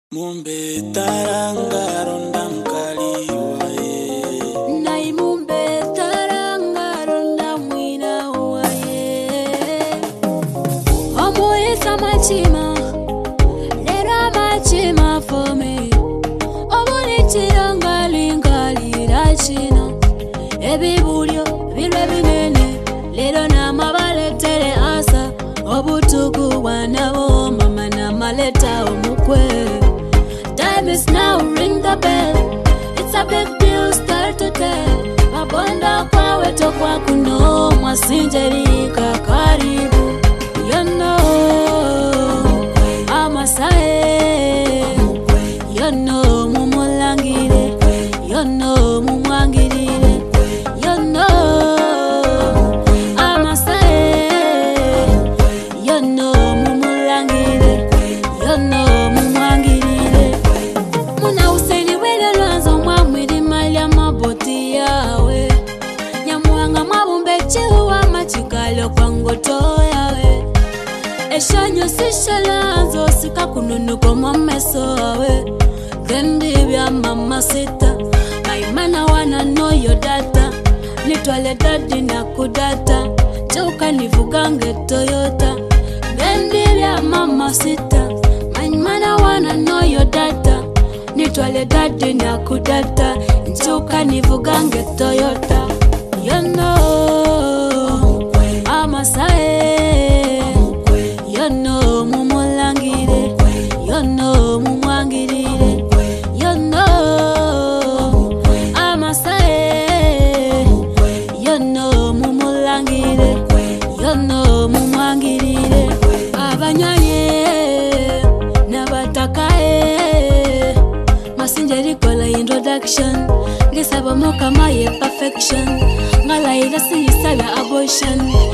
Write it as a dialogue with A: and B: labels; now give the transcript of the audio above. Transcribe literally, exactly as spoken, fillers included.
A: Mumbe taranga ronda mkali wae
B: Nai mumbe taranga ronda mwina wae Omo isa machima Lera machima for me Omo ni chiranga lingali rachina Ebi bulyo bilwe binene Lero na mabale tere asa Obutugu wanabo mama na maleta omukwe Time is now, ring the bell. It's a big deal, start to tell. Mabonda kwa weto kwa kuno Mwasinjerika karibu You know Amasae You know Mumulangire You know Mumwangirire You know Amasae You know Mumulangire You know Mumwangirire Muna useni wele lwanzo mwamwiri malya maboti yawe Nyamuanga mabumbe chihuwa machikalo kwa ngoto yawe Eshanyo sishalanzo sika kununuko mameso yawe Gendi vya mama sita Maimana wana know your data Nitwale dadi na kudata Chauka nivugange Toyota Gendi vya mama sita Maimana wana know your data Nitwale dadi na kudata Nchuka nivugange Toyota You know Amasae You know Mumulangire You know Mumwangirire You know Amasae You know Mumulangire You know Mumwangirire Abanyanye Nabatakae Masinjeriko la introduction Gisaba moka maye perfection Ngala ila si yisala abortion